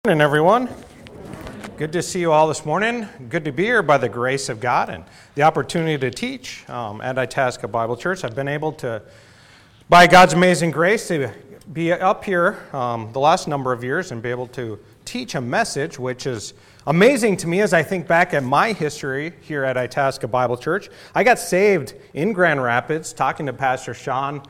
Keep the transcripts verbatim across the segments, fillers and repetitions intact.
Good morning, everyone. Good to see you all this morning. Good to be here by the grace of God and the opportunity to teach um, at Itasca Bible Church. I've been able to, by God's amazing grace, to be up here um, the last number of years and be able to teach a message which is amazing to me as I think back at my history here at Itasca Bible Church. I got saved in Grand Rapids talking to Pastor Sean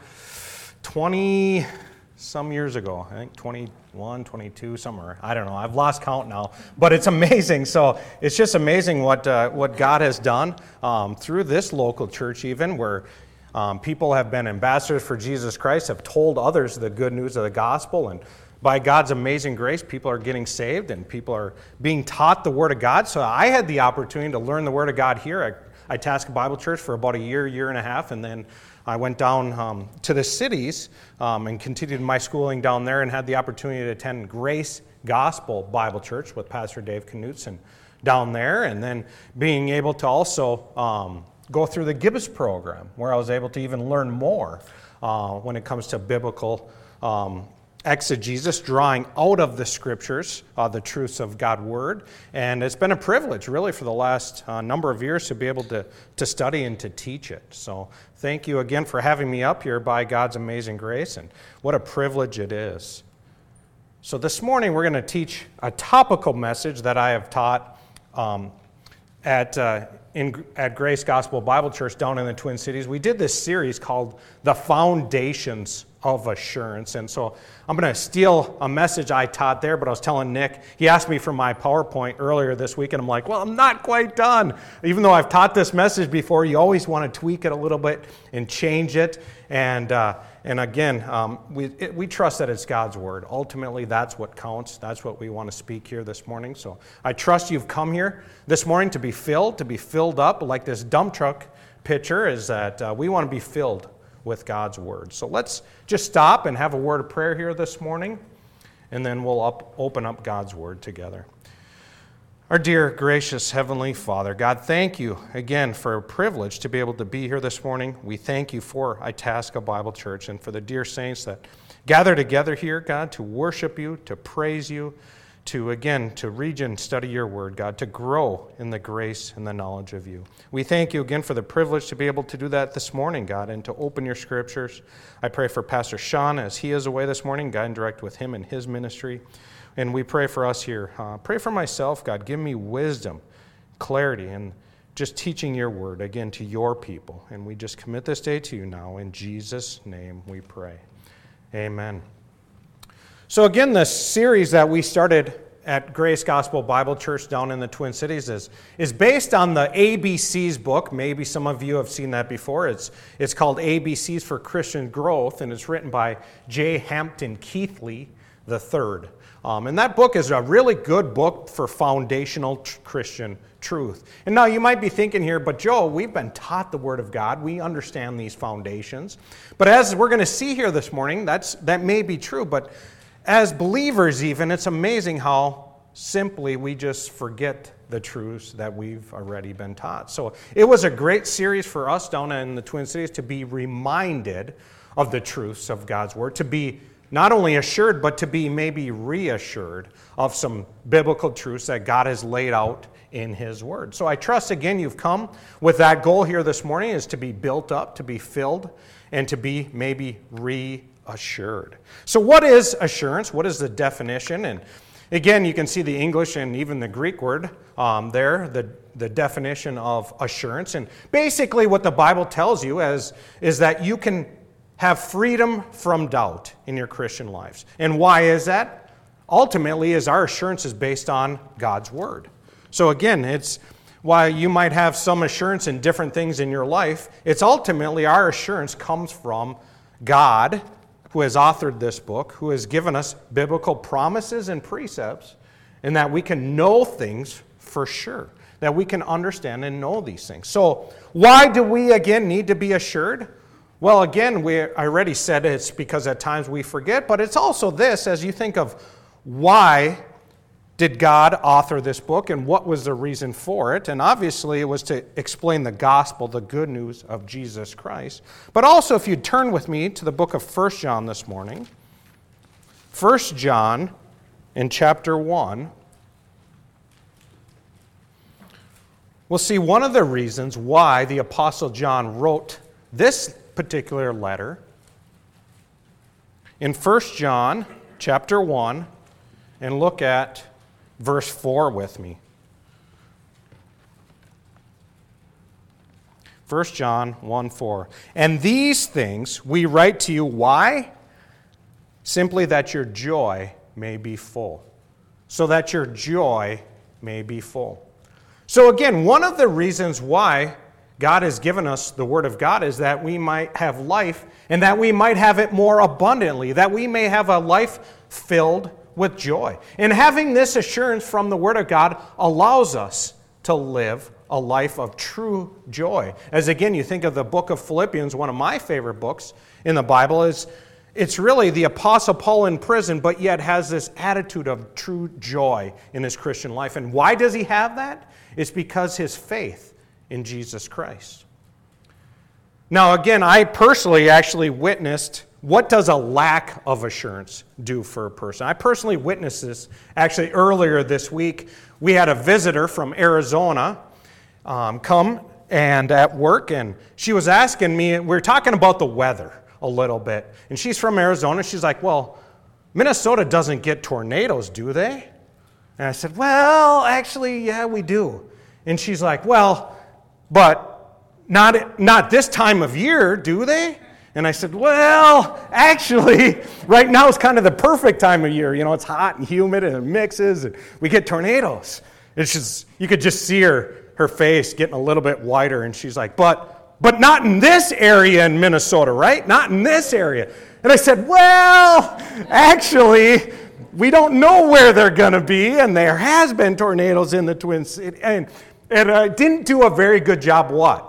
twenty some years ago, I think twenty-one, twenty-two, somewhere. I don't know. I've lost count now, but it's amazing. So it's just amazing what uh, what God has done um, through this local church, even where um, people have been ambassadors for Jesus Christ, have told others the good news of the gospel, and by God's amazing grace, people are getting saved and people are being taught the Word of God. So I had the opportunity to learn the Word of God here at Itasca Bible Church for about a year, year and a half, and then I went down um, to the cities um, and continued my schooling down there and had the opportunity to attend Grace Gospel Bible Church with Pastor Dave Knutson down there, and then being able to also um, go through the Gibbs program where I was able to even learn more uh, when it comes to biblical um exegesis, drawing out of the scriptures uh, the truths of God's Word. And it's been a privilege, really, for the last uh, number of years to be able to, to study and to teach it. So thank you again for having me up here by God's amazing grace, and what a privilege it is. So this morning we're going to teach a topical message that I have taught um, at uh, in at Grace Gospel Bible Church down in the Twin Cities. We did this series called The Foundations of Assurance. And so I'm going to steal a message I taught there, but I was telling Nick, he asked me for my PowerPoint earlier this week, and I'm like, well, I'm not quite done. Even though I've taught this message before, you always want to tweak it a little bit and change it. And uh, and again, um, we it, we trust that it's God's Word. Ultimately, that's what counts. That's what we want to speak here this morning. So I trust you've come here this morning to be filled, to be filled up, like this dump truck picture is that uh, we want to be filled with God's Word. So let's just stop and have a word of prayer here this morning, and then we'll up, open up God's Word together. Our dear, gracious Heavenly Father, God, thank you again for a privilege to be able to be here this morning. We thank you for Itasca Bible Church and for the dear saints that gather together here, God, to worship you, to praise you, to, again, to read and study your word, God, to grow in the grace and the knowledge of you. We thank you again for the privilege to be able to do that this morning, God, and to open your scriptures. I pray for Pastor Sean as he is away this morning, guide and direct with him in his ministry. And we pray for us here. Uh, pray for myself, God, give me wisdom, clarity, and just teaching your word, again, to your people. And we just commit this day to you now. In Jesus' name we pray. Amen. So again, the series that we started at Grace Gospel Bible Church down in the Twin Cities is, is based on the A B Cs book. Maybe some of you have seen that before. It's, it's called A B Cs for Christian Growth, and it's written by J. Hampton Keathley the third. Um, and that book is a really good book for foundational tr- Christian truth. And now you might be thinking here, but Joe, we've been taught the Word of God. We understand these foundations. But as we're going to see here this morning, that's that may be true, but as believers even, it's amazing how simply we just forget the truths that we've already been taught. So it was a great series for us down in the Twin Cities to be reminded of the truths of God's Word, to be not only assured, but to be maybe reassured of some biblical truths that God has laid out in His Word. So I trust, again, you've come with that goal here this morning, is to be built up, to be filled, and to be maybe reassured. Assured. So what is assurance? What is the definition? And again, you can see the English and even the Greek word um, there, the, the definition of assurance. And basically what the Bible tells you is, is that you can have freedom from doubt in your Christian lives. And why is that? Ultimately, is our assurance is based on God's Word. So again, it's while you might have some assurance in different things in your life, it's ultimately our assurance comes from God, who has authored this book, who has given us biblical promises and precepts, and that we can know things for sure, that we can understand and know these things. So why do we, again, need to be assured? Well, again, we I already said it's because at times we forget, but it's also this, as you think of why did God author this book and what was the reason for it? And obviously it was to explain the gospel, the good news of Jesus Christ. But also, if you'd turn with me to the book of First John this morning. First John in chapter one, we'll see one of the reasons why the Apostle John wrote this particular letter. In First John chapter one, and look at verse four with me. First John one four. And these things we write to you, why? Simply that your joy may be full. So that your joy may be full. So again, one of the reasons why God has given us the Word of God is that we might have life and that we might have it more abundantly, that we may have a life filled with joy. And having this assurance from the Word of God allows us to live a life of true joy. As again, you think of the book of Philippians, one of my favorite books in the Bible, is it's really the Apostle Paul in prison, but yet has this attitude of true joy in his Christian life. And why does he have that? It's because his faith in Jesus Christ. Now, again, I personally actually witnessed what does a lack of assurance do for a person. I personally witnessed this actually earlier this week. We had a visitor from Arizona um, come and at work, and she was asking me, we were talking about the weather a little bit. And she's from Arizona. She's like, well, Minnesota doesn't get tornadoes, do they? And I said, well, actually, yeah, we do. And she's like, well, but not, not this time of year, do they? And I said, well, actually, right now is kind of the perfect time of year. You know, it's hot and humid and it mixes and we get tornadoes. It's just, you could just see her, her face getting a little bit whiter. And she's like, but, but not in this area in Minnesota, right? Not in this area. And I said, well, actually, we don't know where they're going to be. And there has been tornadoes in the Twin Cities. And, and I didn't do a very good job, what?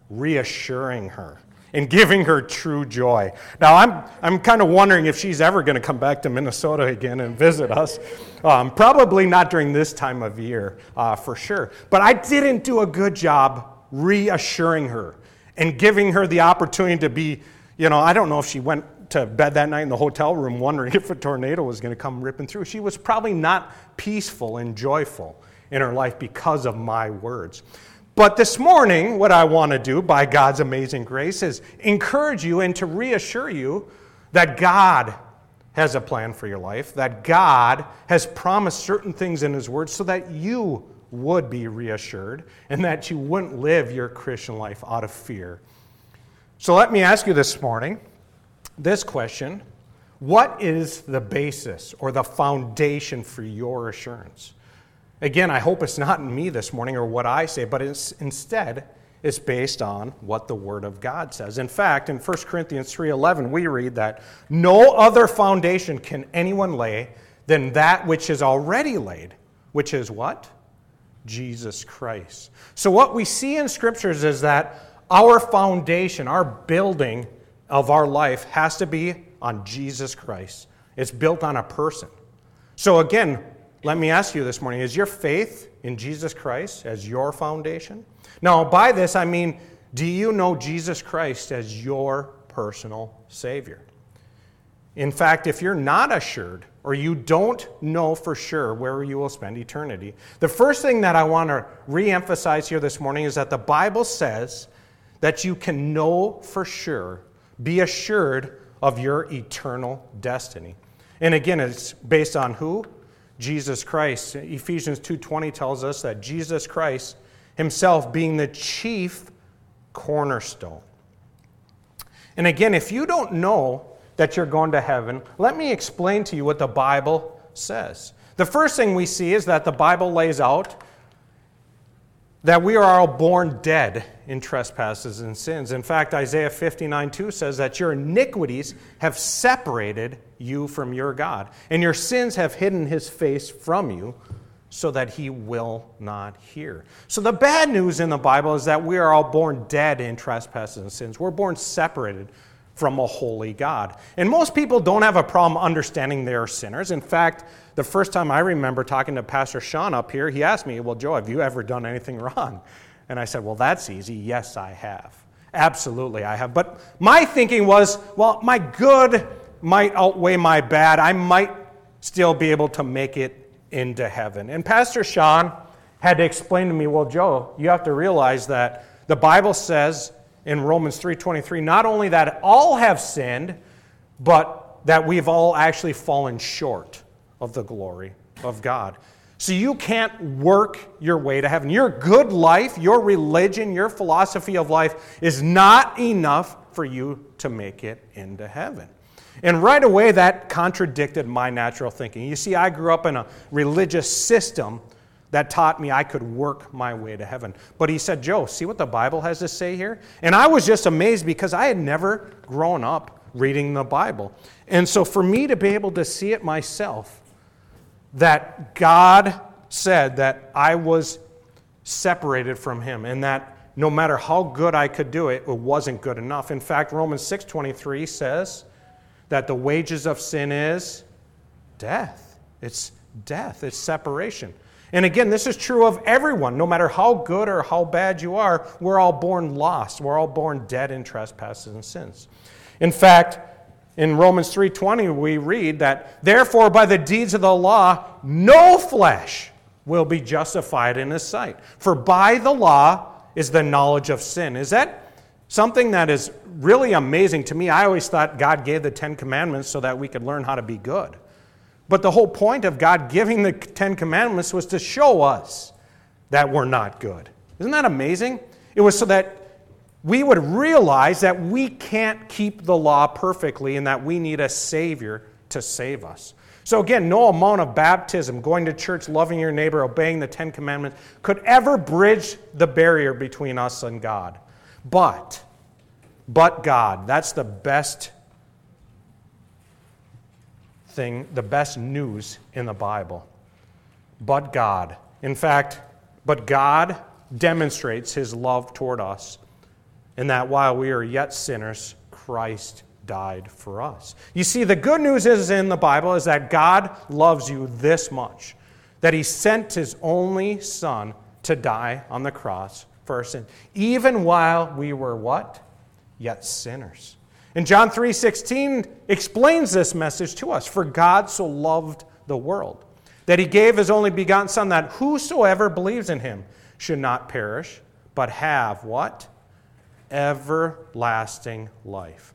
Reassuring her and giving her true joy. Now, I'm I'm kind of wondering if she's ever going to come back to Minnesota again and visit us. Um, probably not during this time of year, uh, for sure. But I didn't do a good job reassuring her and giving her the opportunity to be, you know, I don't know if she went to bed that night in the hotel room wondering if a tornado was going to come ripping through. She was probably not peaceful and joyful in her life because of my words. But this morning, what I want to do by God's amazing grace is encourage you and to reassure you that God has a plan for your life, that God has promised certain things in His Word so that you would be reassured and that you wouldn't live your Christian life out of fear. So let me ask you this morning, this question: what is the basis or the foundation for your assurance? Again, I hope it's not in me this morning or what I say, but it's, instead it's based on what the Word of God says. In fact, in First Corinthians three eleven, we read that no other foundation can anyone lay than that which is already laid, which is what? Jesus Christ. So what we see in Scriptures is that our foundation, our building of our life has to be on Jesus Christ. It's built on a person. So again, let me ask you this morning, is your faith in Jesus Christ as your foundation? Now, by this I mean, do you know Jesus Christ as your personal Savior? In fact, if you're not assured or you don't know for sure where you will spend eternity, the first thing that I want to reemphasize here this morning is that the Bible says that you can know for sure, be assured of your eternal destiny. And again, it's based on who? Jesus Christ. Ephesians two twenty tells us that Jesus Christ himself being the chief cornerstone. And again, if you don't know that you're going to heaven, let me explain to you what the Bible says. The first thing we see is that the Bible lays out that we are all born dead in trespasses and sins. In fact, Isaiah fifty-nine two says that your iniquities have separated you from your God, and your sins have hidden His face from you so that He will not hear. So the bad news in the Bible is that we are all born dead in trespasses and sins. We're born separated from a holy God. And most people don't have a problem understanding they're sinners. In fact, the first time I remember talking to Pastor Sean up here, he asked me, well, Joe, have you ever done anything wrong? And I said, well, that's easy. Yes, I have. Absolutely, I have. But my thinking was, well, my good might outweigh my bad. I might still be able to make it into heaven. And Pastor Sean had to explain to me, well, Joe, you have to realize that the Bible says in Romans three twenty-three, not only that all have sinned, but that we've all actually fallen short of the glory of God. So you can't work your way to heaven. Your good life, your religion, your philosophy of life is not enough for you to make it into heaven. And right away, that contradicted my natural thinking. You see, I grew up in a religious system that taught me I could work my way to heaven. But he said, Joe, see what the Bible has to say here? And I was just amazed because I had never grown up reading the Bible. And so for me to be able to see it myself, that God said that I was separated from him and that no matter how good I could do it, it wasn't good enough. In fact, Romans six twenty-three says that the wages of sin is death. It's death. It's separation. And again, this is true of everyone. No matter how good or how bad you are, we're all born lost. We're all born dead in trespasses and sins. In fact, in Romans three twenty, we read that, therefore, by the deeds of the law, no flesh will be justified in his sight. For by the law is the knowledge of sin. Is that something that is really amazing to me? I always thought God gave the Ten Commandments so that we could learn how to be good. But the whole point of God giving the Ten Commandments was to show us that we're not good. Isn't that amazing? It was so that we would realize that we can't keep the law perfectly and that we need a Savior to save us. So again, no amount of baptism, going to church, loving your neighbor, obeying the Ten Commandments could ever bridge the barrier between us and God. But, but God, that's the best thing, the best news in the Bible. But God. In fact, but God demonstrates his love toward us in that while we are yet sinners, Christ died for us. You see, the good news is in the Bible is that God loves you this much, that he sent his only Son to die on the cross for our sin, even while we were what? Yet sinners. And John three sixteen explains this message to us. For God so loved the world, that he gave his only begotten Son, that whosoever believes in him should not perish, but have what? Everlasting life.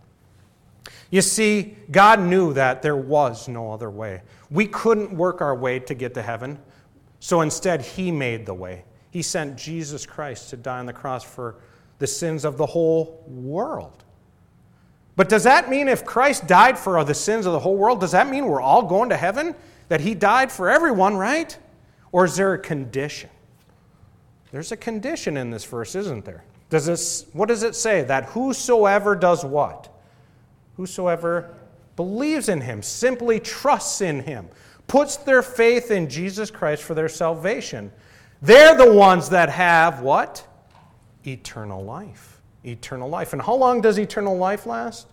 You see, God knew that there was no other way. We couldn't work our way to get to heaven, so instead he made the way. He sent Jesus Christ to die on the cross for the sins of the whole world. But does that mean if Christ died for the sins of the whole world, does that mean we're all going to heaven? That he died for everyone, right? Or is there a condition? There's a condition in this verse, isn't there? Does this, what does it say? That whosoever does what? Whosoever believes in him, simply trusts in him, puts their faith in Jesus Christ for their salvation. They're the ones that have what? Eternal life. Eternal life. And how long does eternal life last?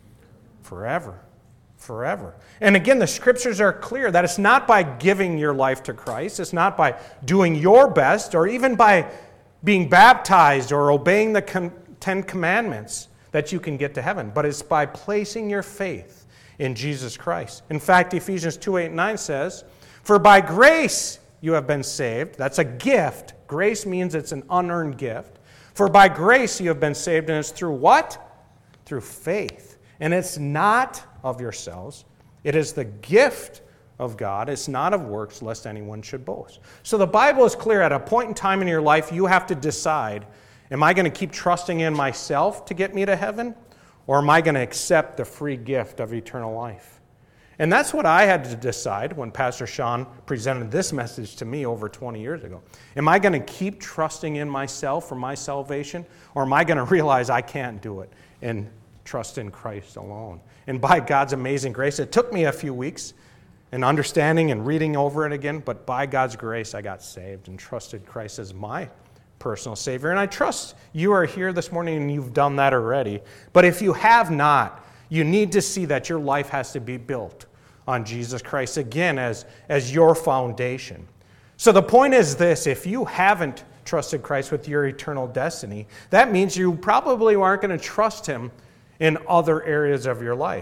Forever. Forever. And again, the scriptures are clear that it's not by giving your life to Christ, it's not by doing your best, or even by being baptized or obeying the Ten Commandments that you can get to heaven, but it's by placing your faith in Jesus Christ. In fact, Ephesians two, eight, and nine says, for by grace you have been saved. That's a gift. Grace means it's an unearned gift. For by grace you have been saved, and it's through what? Through faith. And it's not of yourselves. It is the gift of God. It's not of works, lest anyone should boast. So the Bible is clear. At a point in time in your life, you have to decide, am I going to keep trusting in myself to get me to heaven? Or am I going to accept the free gift of eternal life? And that's what I had to decide when Pastor Sean presented this message to me over twenty years ago. Am I going to keep trusting in myself for my salvation? Or am I going to realize I can't do it and trust in Christ alone? And by God's amazing grace, it took me a few weeks in understanding and reading over it again, but by God's grace, I got saved and trusted Christ as my personal Savior. And I trust you are here this morning and you've done that already. But if you have not, you need to see that your life has to be built on Jesus Christ again as, as your foundation. So the point is this: if you haven't trusted Christ with your eternal destiny, that means you probably aren't going to trust him in other areas of your life.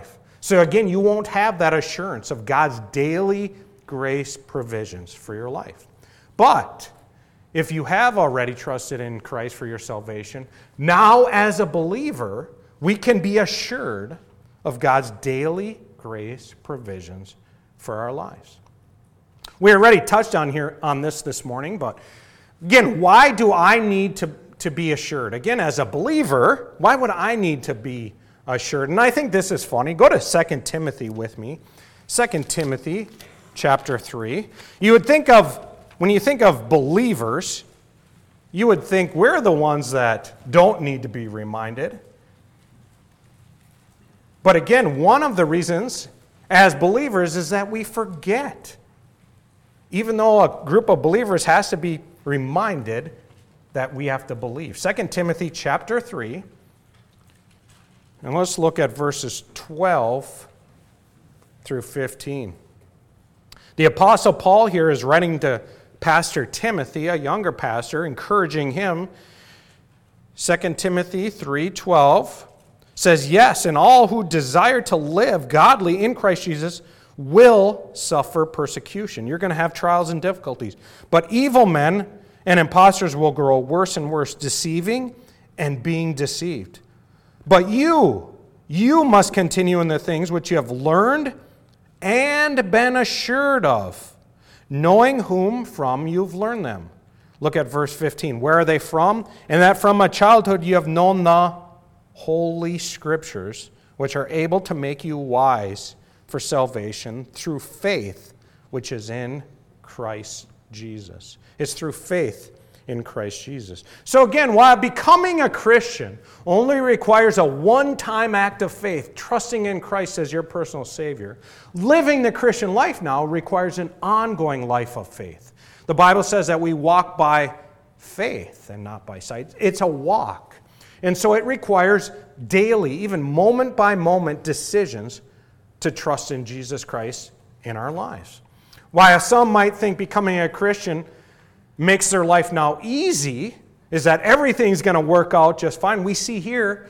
So again, you won't have that assurance of God's daily grace provisions for your life. But if you have already trusted in Christ for your salvation, now as a believer, we can be assured of God's daily grace provisions for our lives. We already touched on here on this this morning, but again, why do I need to, to be assured? Again, as a believer, why would I need to be assured? And I think this is funny. Go to Second Timothy with me. Second Timothy chapter three. You would think of, when you think of believers, you would think we're the ones that don't need to be reminded. But again, one of the reasons as believers is that we forget. Even though a group of believers has to be reminded that we have to believe. Second Timothy chapter three. And let's look at verses twelve through fifteen. The Apostle Paul here is writing to Pastor Timothy, a younger pastor, encouraging him. Second Timothy three twelve says, "Yes, and all who desire to live godly in Christ Jesus will suffer persecution." You're going to have trials and difficulties. "But evil men and impostors will grow worse and worse, deceiving and being deceived. But you, you must continue in the things which you have learned and been assured of, knowing whom from you've learned them." Look at verse fifteen. "Where are they from? And that from a childhood you have known the Holy Scriptures, which are able to make you wise for salvation through faith, which is in Christ Jesus." It's through faith in Christ Jesus. So again, while becoming a Christian only requires a one-time act of faith, trusting in Christ as your personal Savior, living the Christian life now requires an ongoing life of faith. The Bible says that we walk by faith and not by sight. It's a walk. And so it requires daily, even moment-by-moment decisions to trust in Jesus Christ in our lives. While some might think becoming a Christian makes their life now easy, is that everything's going to work out just fine. We see here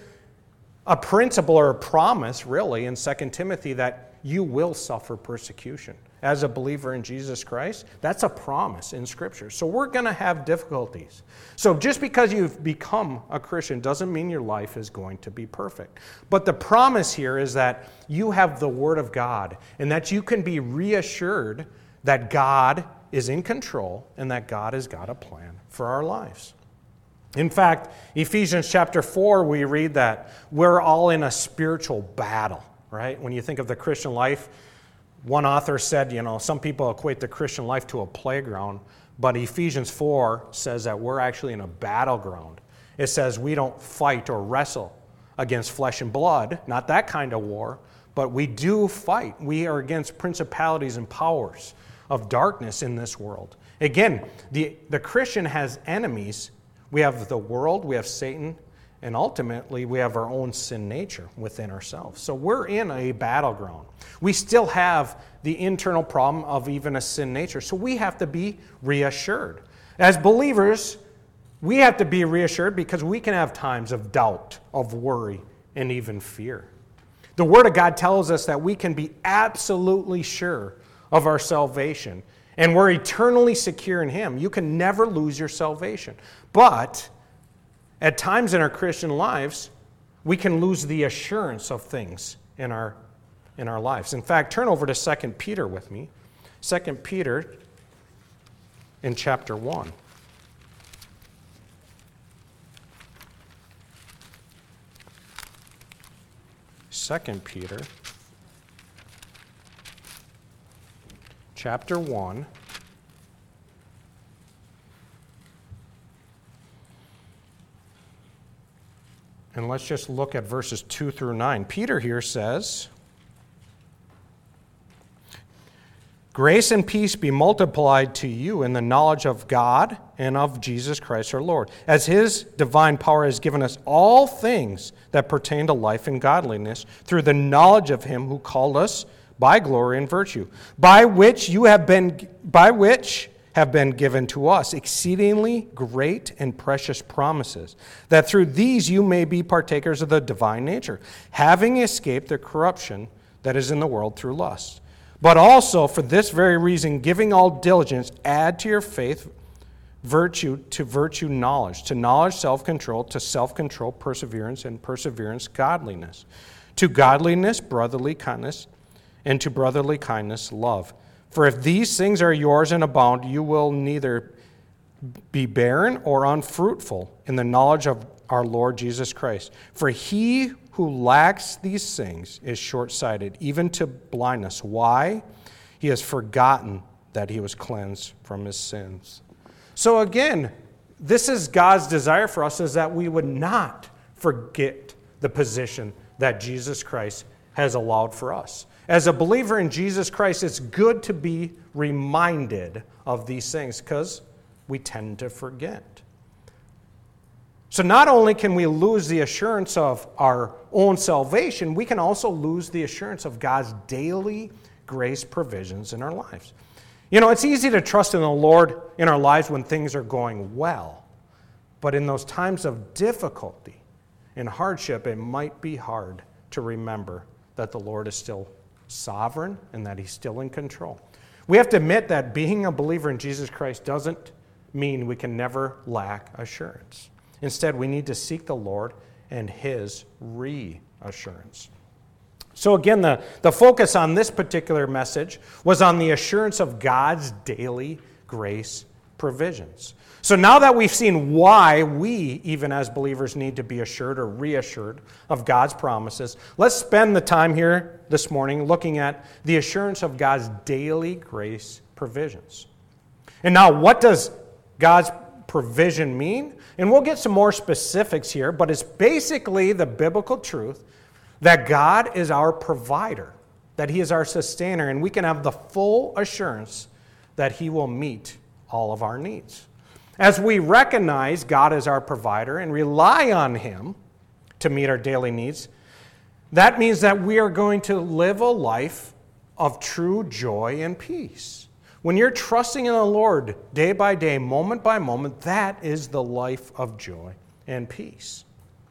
a principle or a promise, really, in Second Timothy that you will suffer persecution. As a believer in Jesus Christ, that's a promise in Scripture. So we're going to have difficulties. So just because you've become a Christian doesn't mean your life is going to be perfect. But the promise here is that you have the Word of God and that you can be reassured that God is in control and that God has got a plan for our lives. In fact, Ephesians chapter four, we read that we're all in a spiritual battle, right? When you think of the Christian life, one author said, you know, some people equate the Christian life to a playground, but Ephesians four says that we're actually in a battleground. It says we don't fight or wrestle against flesh and blood, not that kind of war, but we do fight. We are against principalities and powers of darkness in this world. Again, the, the Christian has enemies. We have the world, we have Satan, and ultimately we have our own sin nature within ourselves. So we're in a battleground. We still have the internal problem of even a sin nature. So we have to be reassured. As believers, we have to be reassured because we can have times of doubt, of worry, and even fear. The Word of God tells us that we can be absolutely sure of our salvation, and we're eternally secure in Him. You can never lose your salvation. But at times in our Christian lives, we can lose the assurance of things in our, in our lives. In fact, turn over to Second Peter with me. Second Peter in chapter one. Second Peter chapter one. And let's just look at verses two through nine. Peter here says, "Grace and peace be multiplied to you in the knowledge of God and of Jesus Christ our Lord, as His divine power has given us all things that pertain to life and godliness through the knowledge of Him who called us by glory and virtue, by which you have been, by which have been given to us exceedingly great and precious promises, that through these you may be partakers of the divine nature, having escaped the corruption that is in the world through lust. But also, for this very reason, giving all diligence, add to your faith virtue, to virtue knowledge, to knowledge self-control, to self-control perseverance, and perseverance godliness, to godliness brotherly kindness, and to brotherly kindness love. For if these things are yours and abound, you will neither be barren or unfruitful in the knowledge of our Lord Jesus Christ. For he who lacks these things is short-sighted, even to blindness. Why? He has forgotten that he was cleansed from his sins. So again, this is God's desire for us, is that we would not forget the position that Jesus Christ has allowed for us. As a believer in Jesus Christ, it's good to be reminded of these things because we tend to forget. So not only can we lose the assurance of our own salvation, we can also lose the assurance of God's daily grace provisions in our lives. You know, it's easy to trust in the Lord in our lives when things are going well. But in those times of difficulty and hardship, it might be hard to remember that the Lord is still sovereign and that he's still in control. We have to admit that being a believer in Jesus Christ doesn't mean we can never lack assurance. Instead, we need to seek the Lord and his reassurance. So again, the, the focus on this particular message was on the assurance of God's daily grace provisions. So now that we've seen why we, even as believers, need to be assured or reassured of God's promises, let's spend the time here this morning looking at the assurance of God's daily grace provisions. And now, what does God's provision mean? And we'll get some more specifics here, but it's basically the biblical truth that God is our provider, that he is our sustainer, and we can have the full assurance that he will meet all of our needs. As we recognize God as our provider and rely on him to meet our daily needs, that means that we are going to live a life of true joy and peace. When you're trusting in the Lord day by day, moment by moment, that is the life of joy and peace.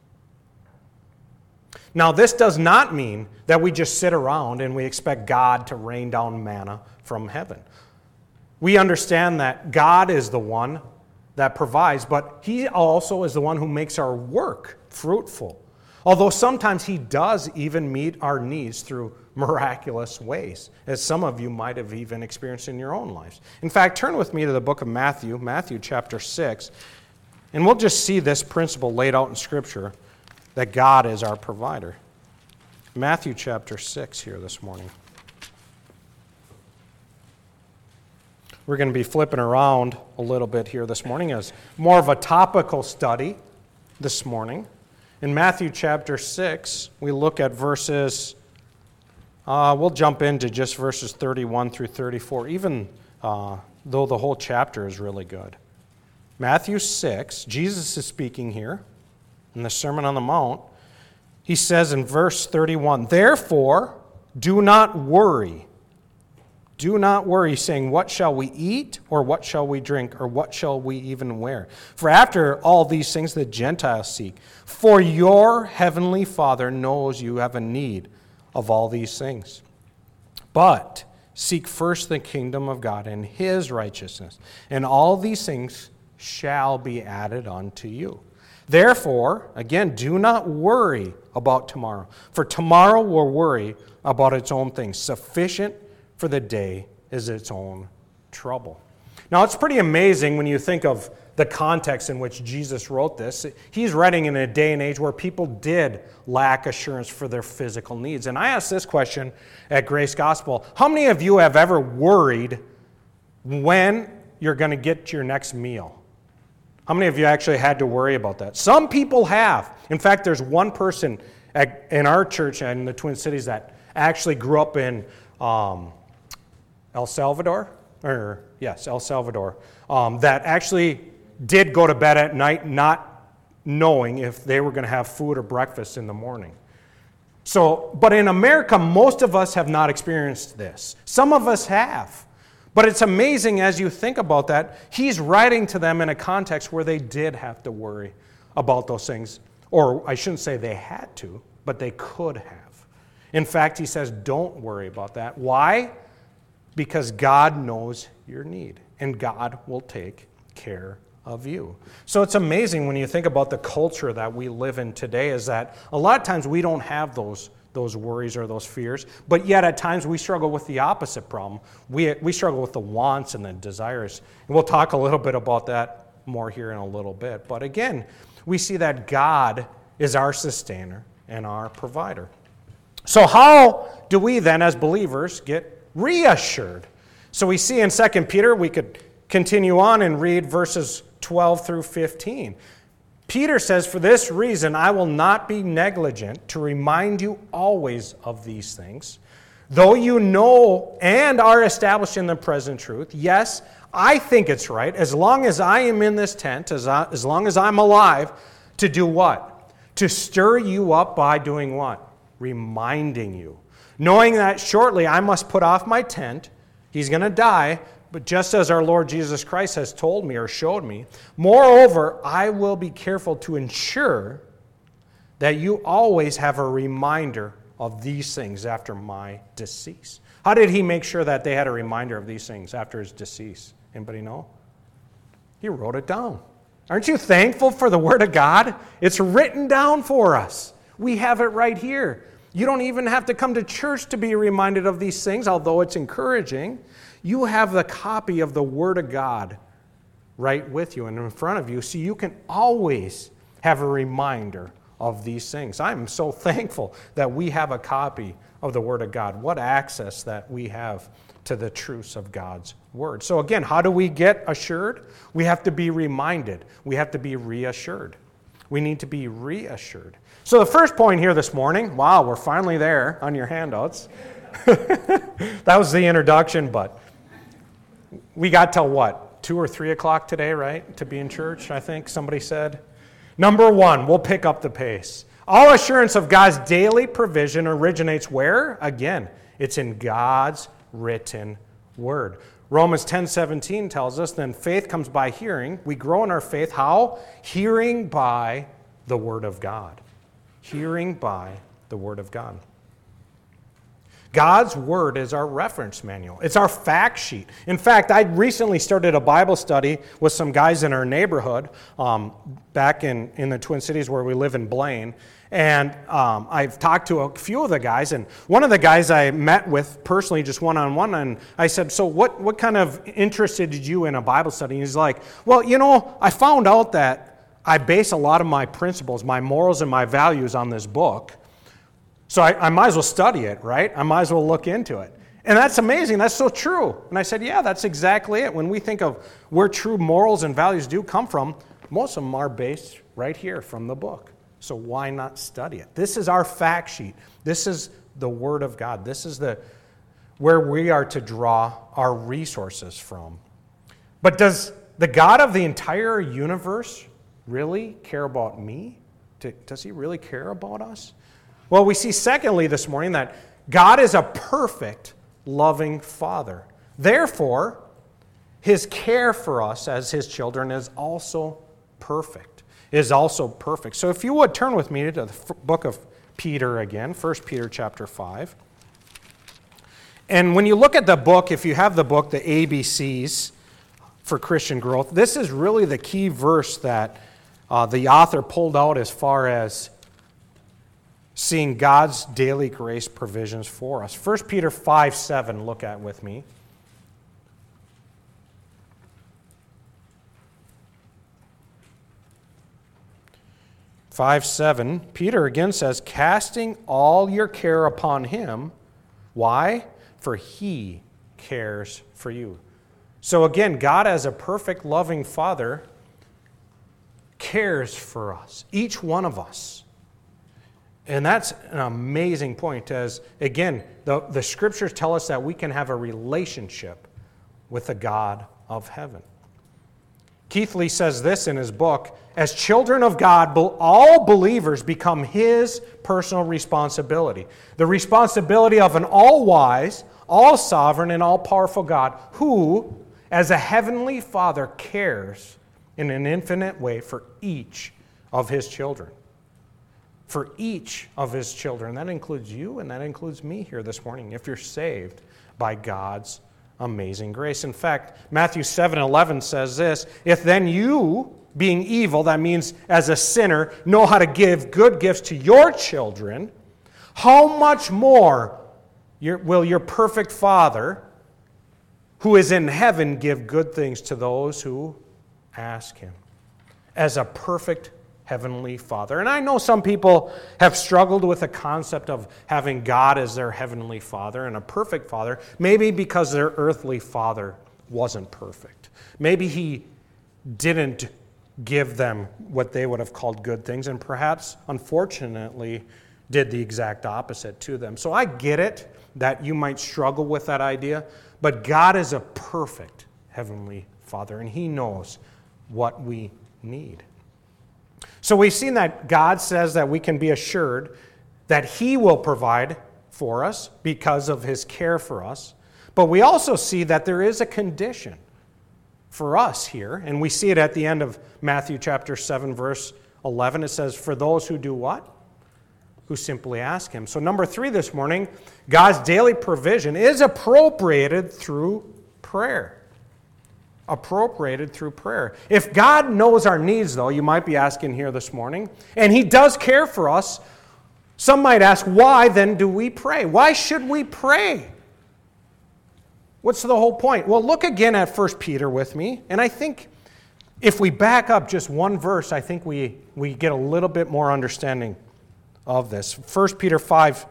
Now, this does not mean that we just sit around and we expect God to rain down manna from heaven. We understand that God is the one that provides, but he also is the one who makes our work fruitful. Although sometimes he does even meet our needs through miraculous ways, as some of you might have even experienced in your own lives. In fact, turn with me to the book of Matthew, Matthew chapter six, and we'll just see this principle laid out in Scripture, that God is our provider. Matthew chapter six here this morning. We're going to be flipping around a little bit here this morning as more of a topical study this morning. In Matthew chapter six, we look at verses, uh, we'll jump into just verses thirty-one through thirty-four, even uh, though the whole chapter is really good. Matthew six, Jesus is speaking here in the Sermon on the Mount. He says in verse thirty-one, "Therefore, do not worry. Do not worry, saying, what shall we eat, or what shall we drink, or what shall we even wear? For after all these things the Gentiles seek. For your heavenly Father knows you have a need of all these things. But seek first the kingdom of God and his righteousness, and all these things shall be added unto you. Therefore, again, do not worry about tomorrow, for tomorrow will worry about its own things. Sufficient for the day is its own trouble." Now, it's pretty amazing when you think of the context in which Jesus wrote this. He's writing in a day and age where people did lack assurance for their physical needs. And I asked this question at Grace Gospel: how many of you have ever worried when you're going to get your next meal? How many of you actually had to worry about that? Some people have. In fact, there's one person at, in our church in the Twin Cities that actually grew up in um, El Salvador, or yes, El Salvador, um, that actually did go to bed at night not knowing if they were going to have food or breakfast in the morning. So, but in America, most of us have not experienced this. Some of us have. But it's amazing as you think about that, he's writing to them in a context where they did have to worry about those things. Or I shouldn't say they had to, but they could have. In fact, he says, don't worry about that. Why? Because God knows your need, and God will take care of you. So it's amazing when you think about the culture that we live in today, is that a lot of times we don't have those, those worries or those fears, but yet at times we struggle with the opposite problem. We, we struggle with the wants and the desires. And we'll talk a little bit about that more here in a little bit. But again, we see that God is our sustainer and our provider. So how do we then, as believers, get reassured? So we see in Second Peter, we could continue on and read verses twelve through fifteen. Peter says, for this reason, I will not be negligent to remind you always of these things. Though you know and are established in the present truth, yes, I think it's right, as long as I am in this tent, as, I, as long as I'm alive, to do what? To stir you up by doing what? Reminding you. Knowing that shortly I must put off my tent, he's going to die, but just as our Lord Jesus Christ has told me or showed me, moreover, I will be careful to ensure that you always have a reminder of these things after my decease. How did he make sure that they had a reminder of these things after his decease? Anybody know? He wrote it down. Aren't you thankful for the Word of God? It's written down for us. We have it right here. You don't even have to come to church to be reminded of these things, although it's encouraging. You have the copy of the Word of God right with you and in front of you, so you can always have a reminder of these things. I'm so thankful that we have a copy of the Word of God. What access that we have to the truths of God's Word. So again, how do we get assured? We have to be reminded. We have to be reassured. We need to be reassured. So the first point here this morning, wow, we're finally there on your handouts. That was the introduction, but we got till what? Two or three o'clock today, right? To be in church, I think somebody said. Number one, we'll pick up the pace. All assurance of God's daily provision originates where? Again, it's in God's written word. Romans ten seventeen tells us, then faith comes by hearing. We grow in our faith. How? Hearing by the word of God. Hearing by the word of God. God's word is our reference manual. It's our fact sheet. In fact, I recently started a Bible study with some guys in our neighborhood um, back in, in the Twin Cities where we live in Blaine. And um, I've talked to a few of the guys, and one of the guys I met with personally just one-on-one, and I said, so what, what kind of interested you in a Bible study? And he's like, well, you know, I found out that I base a lot of my principles, my morals and my values on this book. So I, I might as well study it, right? I might as well look into it. And that's amazing. That's so true. And I said, yeah, that's exactly it. When we think of where true morals and values do come from, most of them are based right here from the book. So why not study it? This is our fact sheet. This is the Word of God. This is the where we are to draw our resources from. But does the God of the entire universe really care about me? Does he really care about us? Well, we see secondly this morning that God is a perfect, loving Father. Therefore, his care for us as his children is also perfect. Is also perfect. So if you would turn with me to the book of Peter again, First Peter chapter five. And when you look at the book, if you have the book, the A B Cs for Christian growth, this is really the key verse that uh, the author pulled out as far as seeing God's daily grace provisions for us. First Peter five seven, look at with me. five seven, Peter again says, casting all your care upon him. Why? For he cares for you. So again, God as a perfect, loving Father cares for us, each one of us. And that's an amazing point, as, again, the, the Scriptures tell us that we can have a relationship with the God of heaven. Keith Lee says this in his book, as children of God, all believers become his personal responsibility. The responsibility of an all-wise, all-sovereign, and all-powerful God who, as a heavenly Father, cares in an infinite way for each of his children. for each of his children. That includes you, and that includes me here this morning, if you're saved by God's amazing grace. In fact, Matthew seven eleven says this, if then you, being evil, that means as a sinner, know how to give good gifts to your children, how much more your, will your perfect Father, who is in heaven, give good things to those who ask him? As a perfect heavenly Father. And I know some people have struggled with the concept of having God as their heavenly Father and a perfect Father, maybe because their earthly father wasn't perfect. Maybe he didn't give them what they would have called good things, and perhaps, unfortunately, did the exact opposite to them. So I get it that you might struggle with that idea, but God is a perfect heavenly Father, and he knows what we need. So we've seen that God says that we can be assured that he will provide for us because of his care for us. But we also see that there is a condition for us here, and we see it at the end of Matthew chapter seven, verse eleven. It says, for those who do what? Who simply ask him. So number three this morning, God's daily provision is appropriated through prayer. Appropriated through prayer. If God knows our needs, though, you might be asking here this morning, and he does care for us, some might ask, why then do we pray? Why should we pray? What's the whole point? Well, look again at First Peter with me, and I think if we back up just one verse, I think we, we get a little bit more understanding of this. First Peter five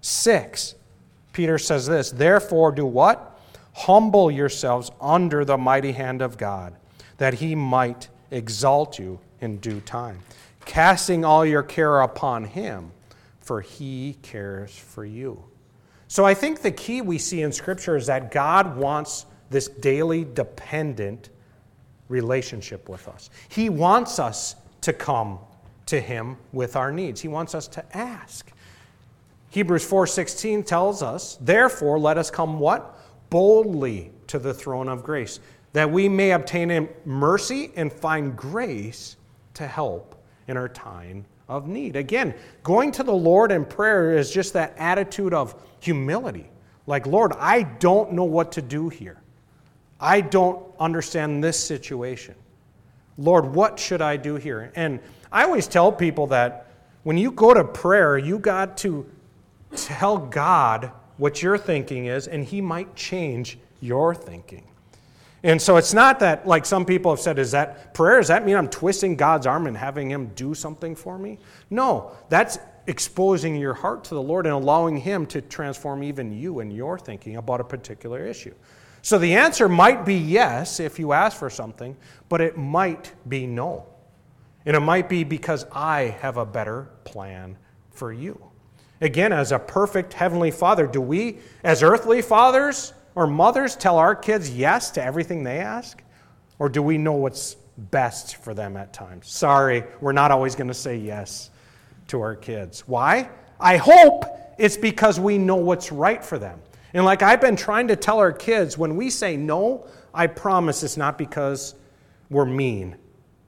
six, Peter says this, therefore do what? Humble yourselves under the mighty hand of God, that he might exalt you in due time, casting all your care upon him, for he cares for you. So I think the key we see in Scripture is that God wants this daily dependent relationship with us. He wants us to come to him with our needs. He wants us to ask. Hebrews four sixteen tells us, therefore let us come what? Boldly to the throne of grace, that we may obtain mercy and find grace to help in our time of need. Again, going to the Lord in prayer is just that attitude of humility. Like, Lord, I don't know what to do here. I don't understand this situation. Lord, what should I do here? And I always tell people that when you go to prayer, you got to tell God what your thinking is, and he might change your thinking. And so it's not that, like some people have said, is that prayer? Does that mean I'm twisting God's arm and having him do something for me? No, that's exposing your heart to the Lord and allowing him to transform even you and your thinking about a particular issue. So the answer might be yes if you ask for something, but it might be no. And it might be because I have a better plan for you. Again, as a perfect heavenly Father, do we, as earthly fathers or mothers, tell our kids yes to everything they ask? Or do we know what's best for them at times? Sorry, we're not always going to say yes to our kids. Why? I hope it's because we know what's right for them. And like I've been trying to tell our kids, when we say no, I promise it's not because we're mean.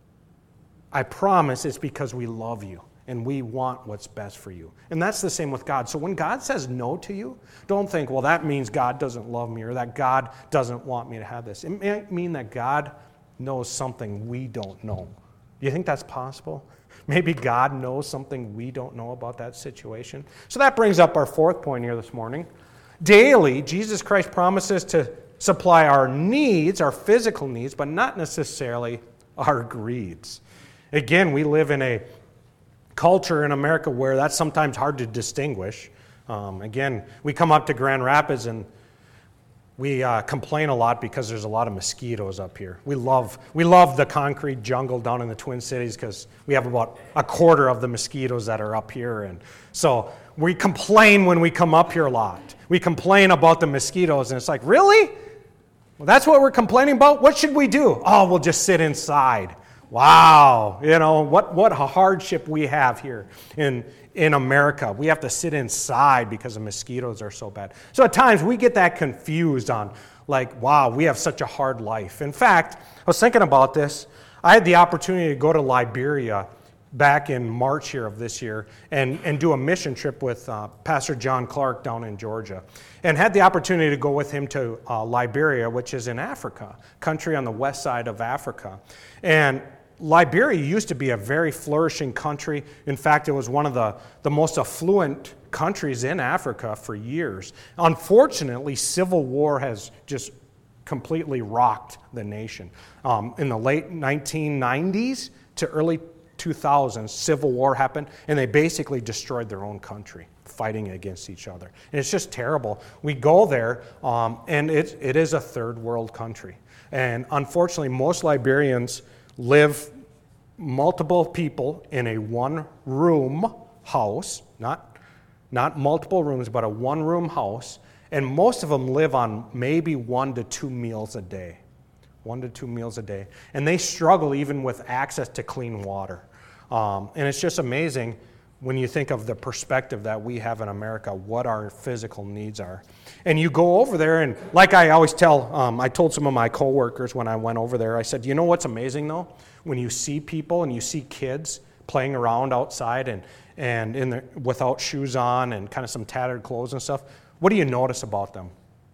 I promise it's because we love you. And we want what's best for you. And that's the same with God. So when God says no to you, don't think, well, that means God doesn't love me or that God doesn't want me to have this. It might mean that God knows something we don't know. Do you think that's possible? Maybe God knows something we don't know about that situation. So that brings up our fourth point here this morning. Daily, Jesus Christ promises to supply our needs, our physical needs, but not necessarily our greeds. Again, we live in a culture in America where that's sometimes hard to distinguish. Um, again, we come up to Grand Rapids and we uh, complain a lot because there's a lot of mosquitoes up here. We love we love the concrete jungle down in the Twin Cities because we have about a quarter of the mosquitoes that are up here. And so we complain when we come up here a lot. We complain about the mosquitoes and it's like, really? Well, that's what we're complaining about? What should we do? Oh, we'll just sit inside. Wow, you know, what, what a hardship we have here in, in America. We have to sit inside because the mosquitoes are so bad. So at times we get that confused on, like, wow, we have such a hard life. In fact, I was thinking about this. I had the opportunity to go to Liberia back in March here of this year and, and do a mission trip with uh, Pastor John Clark down in Georgia, and had the opportunity to go with him to uh, Liberia, which is in Africa, country on the west side of Africa. And Liberia used to be a very flourishing country. In fact, it was one of the, the most affluent countries in Africa for years. Unfortunately, civil war has just completely rocked the nation. Um, in the late nineteen nineties to early two thousands, civil war happened, and they basically destroyed their own country, fighting against each other. And it's just terrible. We go there, um, and it, it is a third world country. And unfortunately, most Liberians live multiple people in a one-room house, not, not multiple rooms, but a one-room house, and most of them live on maybe one to two meals a day. One to two meals a day. And they struggle even with access to clean water. Um, and it's just amazing when you think of the perspective that we have in America, what our physical needs are. And you go over there, and like I always tell, um, I told some of my coworkers when I went over there, I said, you know what's amazing though? When you see people and you see kids playing around outside and, and in the, without shoes on and kind of some tattered clothes and stuff, what do you notice about them?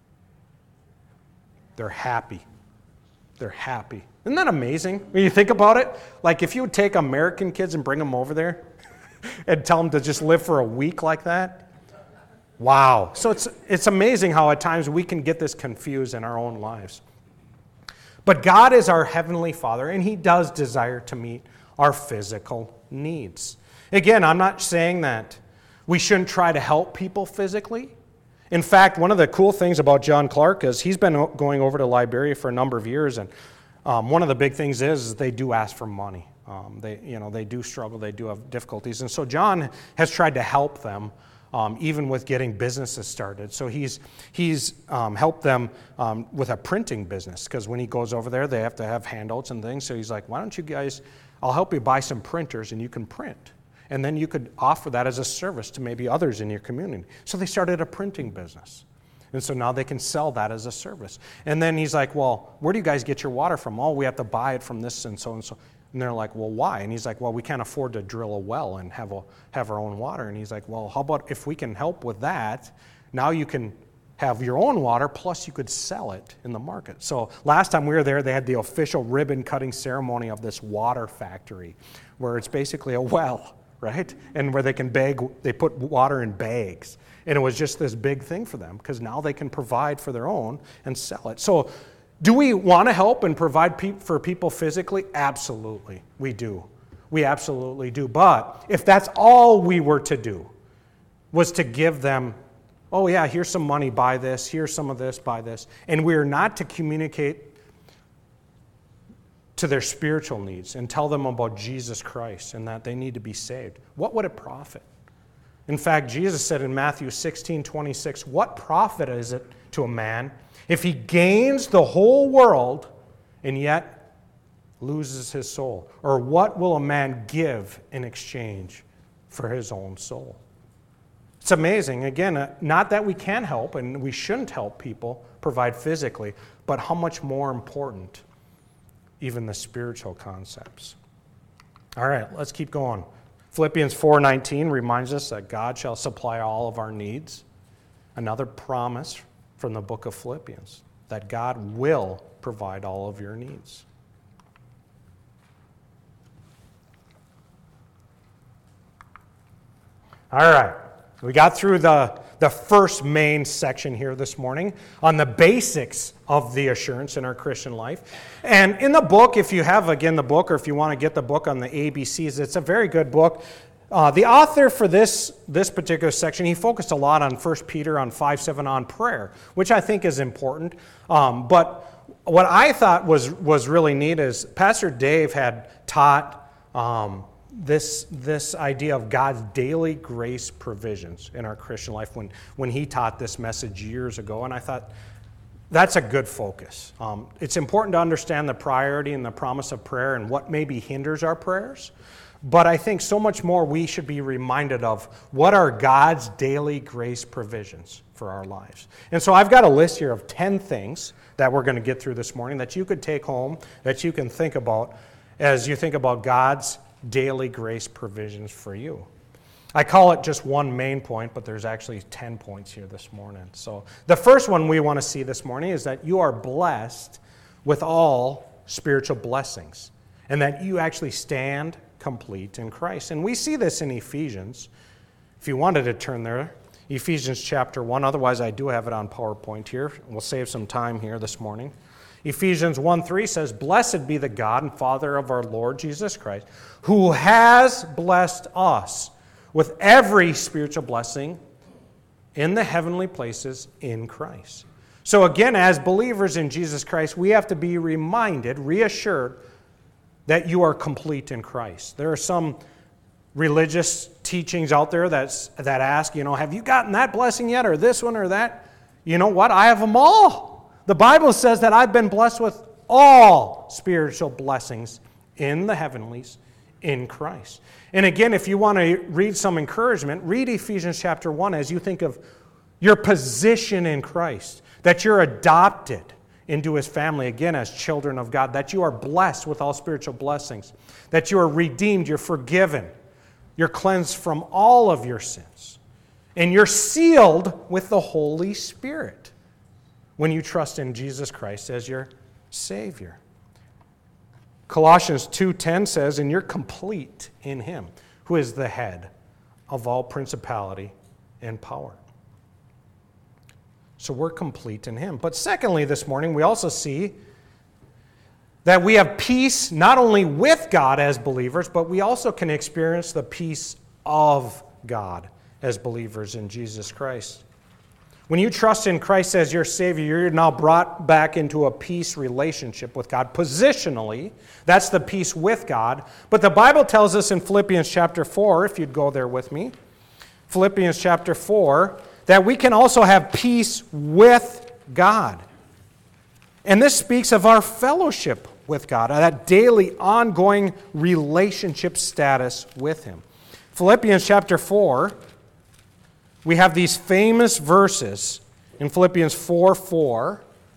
They're happy. They're happy. Isn't that amazing when you think about it? Like if you would take American kids and bring them over there and tell them to just live for a week like that, wow. So it's it's amazing how at times we can get this confused in our own lives. But God is our Heavenly Father, and He does desire to meet our physical needs. Again, I'm not saying that we shouldn't try to help people physically. In fact, one of the cool things about John Clark is he's been going over to Liberia for a number of years, and um, one of the big things is, is they do ask for money. Um, they, you know, they do struggle, they do have difficulties, and so John has tried to help them, um, even with getting businesses started. So he's he's um, helped them um, with a printing business, because when he goes over there, they have to have handouts and things. So he's like, "Why don't you guys? I'll help you buy some printers, and you can print." And then you could offer that as a service to maybe others in your community. So they started a printing business. And so now they can sell that as a service. And then he's like, well, where do you guys get your water from? Oh, we have to buy it from this and so and so. And they're like, well, why? And he's like, well, we can't afford to drill a well and have a, have our own water. And he's like, well, how about if we can help with that? Now you can have your own water, plus you could sell it in the market. So last time we were there, they had the official ribbon cutting ceremony of this water factory, where it's basically a well, right? And where they can bag, they put water in bags. And it was just this big thing for them, because now they can provide for their own and sell it. So do we want to help and provide pe- for people physically? Absolutely, we do. We absolutely do. But if that's all we were to do, was to give them, oh yeah, here's some money, buy this, here's some of this, buy this, and we're not to communicate to their spiritual needs and tell them about Jesus Christ and that they need to be saved, what would it profit? In fact, Jesus said in Matthew sixteen twenty-six, what profit is it to a man if he gains the whole world and yet loses his soul? Or what will a man give in exchange for his own soul? It's amazing. Again, not that we can help and we shouldn't help people provide physically, but how much more important even the spiritual concepts. All right, let's keep going. Philippians four nineteen reminds us that God shall supply all of our needs. Another promise from the book of Philippians, that God will provide all of your needs. All right, we got through the, the first main section here this morning on the basics of the assurance in our Christian life. And in the book, if you have, again, the book, or if you want to get the book on the A B Cs, it's a very good book. Uh, the author for this, this particular section, he focused a lot on First Peter, on five seven, on prayer, which I think is important. Um, but what I thought was, was really neat is Pastor Dave had taught um, this, this idea of God's daily grace provisions in our Christian life when, when he taught this message years ago. And I thought, that's a good focus. Um, it's important to understand the priority and the promise of prayer and what maybe hinders our prayers. But I think so much more we should be reminded of what are God's daily grace provisions for our lives. And so I've got a list here of ten things that we're going to get through this morning that you could take home, that you can think about as you think about God's daily grace provisions for you. I call it just one main point, but there's actually ten points here this morning. So the first one we want to see this morning is that you are blessed with all spiritual blessings, and that you actually stand complete in Christ. And we see this in Ephesians. If you wanted to turn there, Ephesians chapter one. Otherwise, I do have it on PowerPoint here. We'll save some time here this morning. Ephesians one three says, "Blessed be the God and Father of our Lord Jesus Christ, who has blessed us with every spiritual blessing in the heavenly places in Christ." So again, as believers in Jesus Christ, we have to be reminded, reassured, that you are complete in Christ. There are some religious teachings out there that's, that ask, you know, have you gotten that blessing yet, or this one or that? You know what? I have them all. The Bible says that I've been blessed with all spiritual blessings in the heavenlies in Christ. And again, if you want to read some encouragement, read Ephesians chapter one as you think of your position in Christ, that you're adopted into His family, again, as children of God, that you are blessed with all spiritual blessings, that you are redeemed, you're forgiven, you're cleansed from all of your sins, and you're sealed with the Holy Spirit when you trust in Jesus Christ as your Savior. Colossians two ten says, "And you're complete in Him, who is the head of all principality and power." So we're complete in Him. But secondly, this morning, we also see that we have peace not only with God as believers, but we also can experience the peace of God as believers in Jesus Christ. When you trust in Christ as your Savior, you're now brought back into a peace relationship with God. Positionally, that's the peace with God. But the Bible tells us in Philippians chapter four, if you'd go there with me, Philippians chapter four, that we can also have peace with God. And this speaks of our fellowship with God, that daily, ongoing relationship status with Him. Philippians chapter four, we have these famous verses in Philippians four four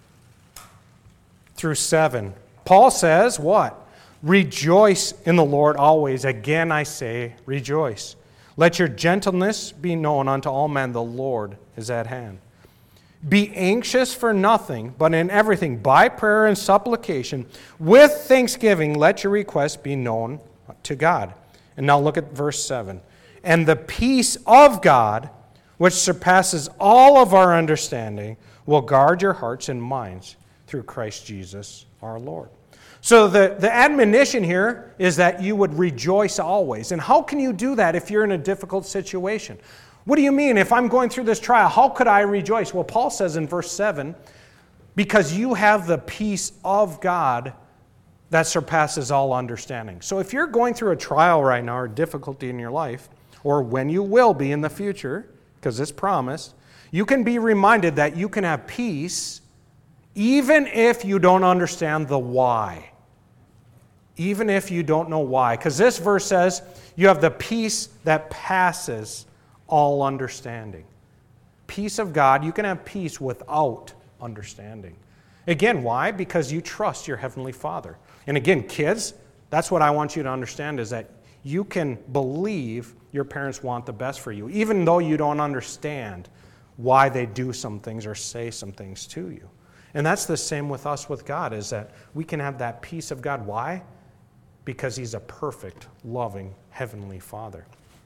through seven. Paul says, what? "Rejoice in the Lord always. Again I say, rejoice. Let your gentleness be known unto all men. The Lord is at hand. Be anxious for nothing, but in everything, by prayer and supplication, with thanksgiving, let your requests be known to God." And now look at verse seven. "And the peace of God, which surpasses all of our understanding, will guard your hearts and minds through Christ Jesus our Lord." So the, the admonition here is that you would rejoice always. And how can you do that if you're in a difficult situation? What do you mean? If I'm going through this trial, how could I rejoice? Well, Paul says in verse seven, because you have the peace of God that surpasses all understanding. So if you're going through a trial right now or difficulty in your life, or when you will be in the future, because it's promised, you can be reminded that you can have peace even if you don't understand the why. Even if you don't know why. Because this verse says you have the peace that passes all understanding. Peace of God, you can have peace without understanding. Again, why? Because you trust your Heavenly Father. And again, kids, that's what I want you to understand, is that you can believe your parents want the best for you, even though you don't understand why they do some things or say some things to you. And that's the same with us with God, is that we can have that peace of God. Why? Because He's a perfect, loving, Heavenly Father.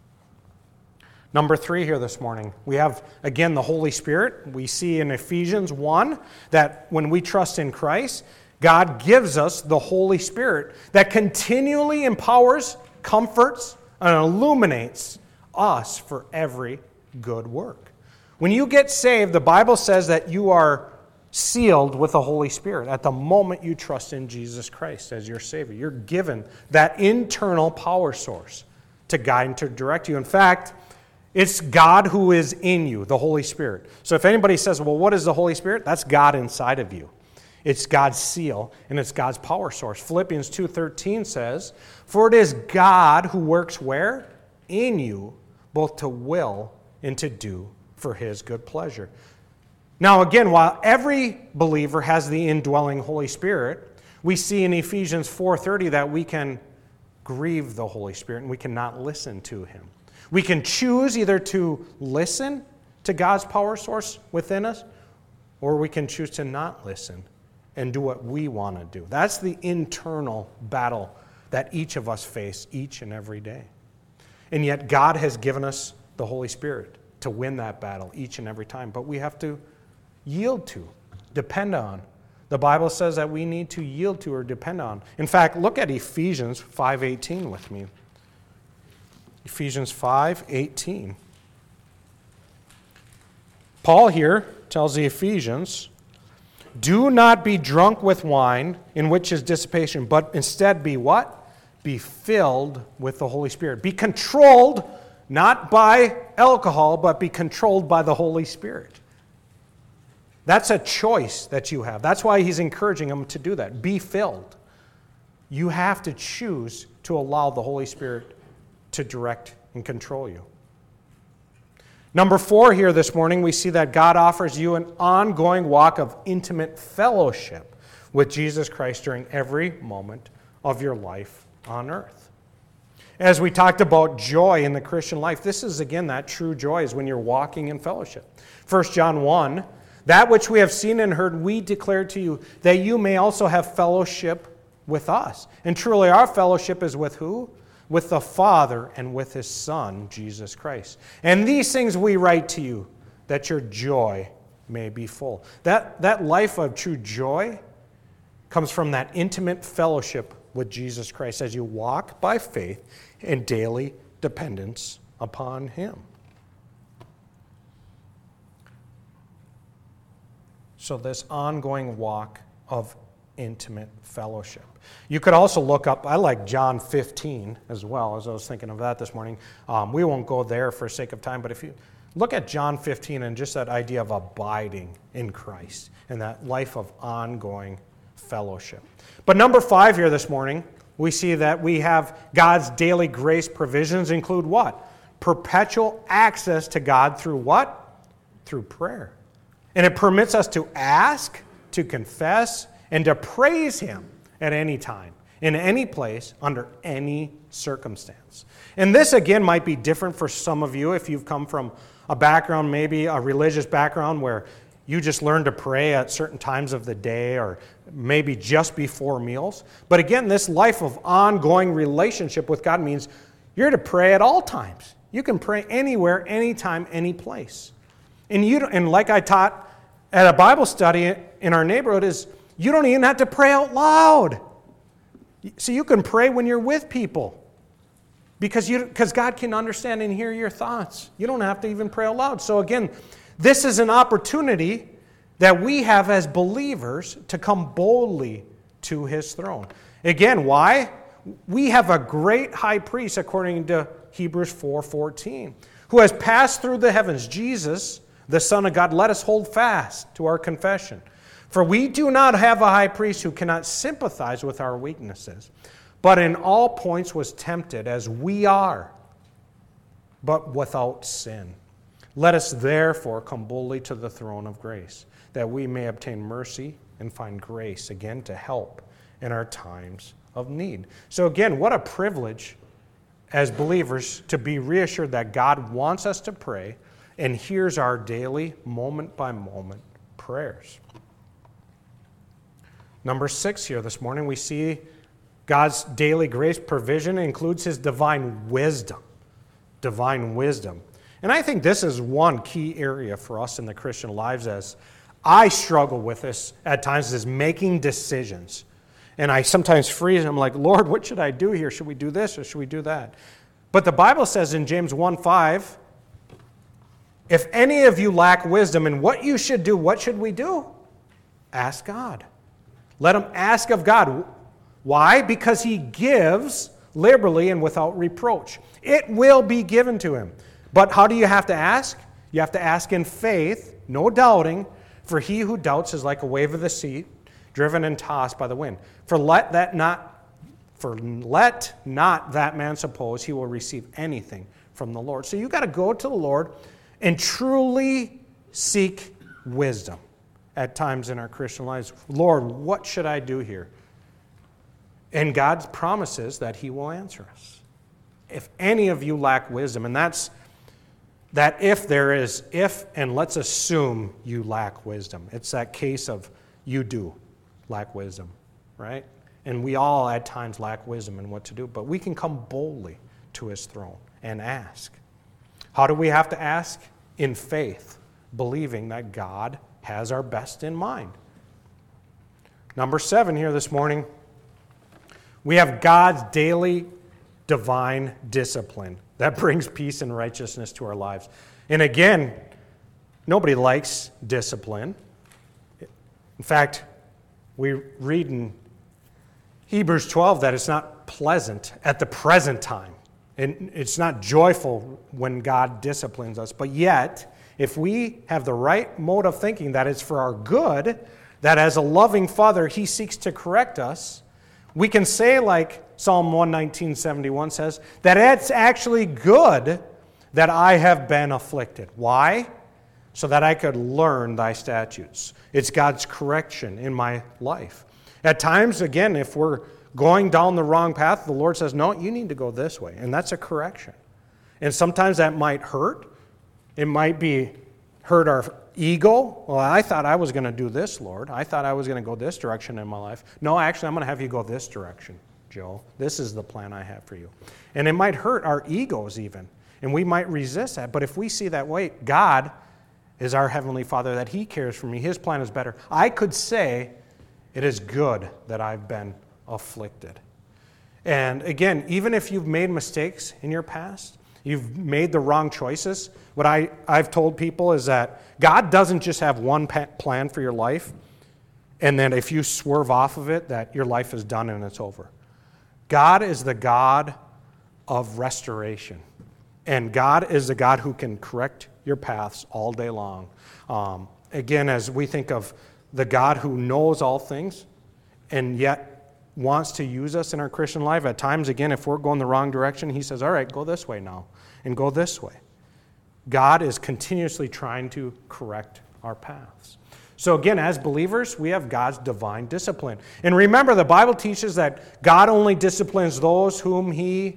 Number three here this morning, we have, again, the Holy Spirit. We see in Ephesians one that when we trust in Christ, God gives us the Holy Spirit that continually empowers, comforts, and illuminates us for every good work. When you get saved, the Bible says that you are sealed with the Holy Spirit at the moment you trust in Jesus Christ as your Savior. You're given that internal power source to guide and to direct you. In fact, it's God who is in you, the Holy Spirit. So if anybody says, well, what is the Holy Spirit? That's God inside of you. It's God's seal, and it's God's power source. Philippians two thirteen says, "For it is God who works where? In you, both to will and to do for His good pleasure." Now again, while every believer has the indwelling Holy Spirit, we see in Ephesians four thirty that we can grieve the Holy Spirit and we cannot listen to him. We can choose either to listen to God's power source within us, or we can choose to not listen and do what we want to do. That's the internal battle that each of us face each and every day. And yet God has given us the Holy Spirit to win that battle each and every time. But we have to yield to, depend on. The Bible says that we need to yield to or depend on. In fact, look at Ephesians five eighteen with me. Ephesians five eighteen. Paul here tells the Ephesians, do not be drunk with wine, in which is dissipation, but instead be what? Be filled with the Holy Spirit. Be controlled, not by alcohol, but be controlled by the Holy Spirit. That's a choice that you have. That's why he's encouraging them to do that. Be filled. You have to choose to allow the Holy Spirit to direct and control you. Number four here this morning, we see that God offers you an ongoing walk of intimate fellowship with Jesus Christ during every moment of your life on earth. As we talked about joy in the Christian life, this is again that true joy is when you're walking in fellowship. First John one, that which we have seen and heard, we declare to you, that you may also have fellowship with us. And truly our fellowship is with who? With the Father and with his Son, Jesus Christ. And these things we write to you, that your joy may be full. That, that life of true joy comes from that intimate fellowship with Jesus Christ as you walk by faith in daily dependence upon him. So this ongoing walk of intimate fellowship. You could also look up, I like John fifteen as well, as I was thinking of that this morning. Um, we won't go there for sake of time, but if you look at John fifteen and just that idea of abiding in Christ and that life of ongoing fellowship. But number five here this morning, we see that we have God's daily grace provisions include what? Perpetual access to God through what? Through prayer. And it permits us to ask, to confess, and to praise him at any time, in any place, under any circumstance. And this, again, might be different for some of you if you've come from a background, maybe a religious background, where you just learn to pray at certain times of the day or maybe just before meals. But again, this life of ongoing relationship with God means you're to pray at all times. You can pray anywhere, anytime, any place. And you and like I taught at a Bible study in our neighborhood is you don't even have to pray out loud. So you can pray when you're with people because you because God can understand and hear your thoughts. You don't have to even pray out loud. So again, this is an opportunity that we have as believers to come boldly to his throne. Again, why? We have a great high priest according to Hebrews four fourteen, who has passed through the heavens, Jesus, the Son of God. Let us hold fast to our confession. For we do not have a high priest who cannot sympathize with our weaknesses, but in all points was tempted as we are, but without sin. Let us therefore come boldly to the throne of grace, that we may obtain mercy and find grace again to help in our times of need. So again, what a privilege as believers to be reassured that God wants us to pray and hears our daily, moment-by-moment prayers. Number six here this morning, we see God's daily grace provision includes his divine wisdom. Divine wisdom. And I think this is one key area for us in the Christian lives, as I struggle with this at times, is making decisions. And I sometimes freeze. I'm like, Lord, what should I do here? Should we do this or should we do that? But the Bible says in James one five, if any of you lack wisdom in what you should do, what should we do? Ask God. Let him ask of God. Why? Because he gives liberally and without reproach. It will be given to him. But how do you have to ask? You have to ask in faith, no doubting, for he who doubts is like a wave of the sea, driven and tossed by the wind. For let that not, for let not that man suppose he will receive anything from the Lord. So you got to go to the Lord and truly seek wisdom at times in our Christian lives. Lord, what should I do here? And God promises that he will answer us. If any of you lack wisdom, and that's that if there is, if, and let's assume you lack wisdom. It's that case of you do lack wisdom, right? And we all at times lack wisdom in what to do, but we can come boldly to his throne and ask. How do we have to ask? In faith, believing that God has our best in mind. Number seven here this morning, we have God's daily divine discipline that brings peace and righteousness to our lives. And again, nobody likes discipline. In fact, we read in Hebrews twelve that it's not pleasant at the present time. And it's not joyful when God disciplines us. But yet, if we have the right mode of thinking that it's for our good, that as a loving Father, he seeks to correct us, we can say, like Psalm one nineteen seventy-one says, that it's actually good that I have been afflicted. Why? So that I could learn thy statutes. It's God's correction in my life. At times, again, if we're going down the wrong path, the Lord says, no, you need to go this way. And that's a correction. And sometimes that might hurt. It might be hurt our ego. Well, I thought I was going to do this, Lord. I thought I was going to go this direction in my life. No, actually, I'm going to have you go this direction, Joe. This is the plan I have for you. And it might hurt our egos even. And we might resist that. But if we see that, wait, God is our Heavenly Father, that he cares for me. His plan is better. I could say, it is good that I've been afflicted. And again, even if you've made mistakes in your past, you've made the wrong choices, what I, I've told people is that God doesn't just have one plan for your life, and then if you swerve off of it, that your life is done and it's over. God is the God of restoration. And God is the God who can correct your paths all day long. Um, again, as we think of the God who knows all things and yet wants to use us in our Christian life, at times, again, if we're going the wrong direction, he says, all right, go this way now and go this way. God is continuously trying to correct our paths. So again, as believers, we have God's divine discipline. And remember, the Bible teaches that God only disciplines those whom he